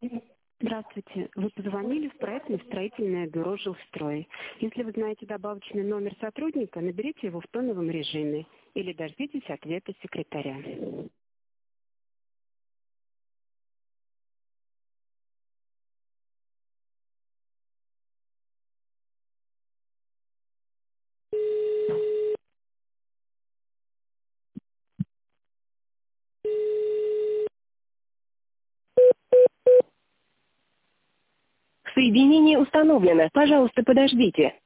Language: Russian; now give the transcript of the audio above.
Здравствуйте. Вы позвонили в проектное строительное бюро «Жилстрой». Если вы знаете добавочный номер сотрудника, наберите его в тоновом режиме или дождитесь ответа секретаря. Соединение установлено. Пожалуйста, подождите.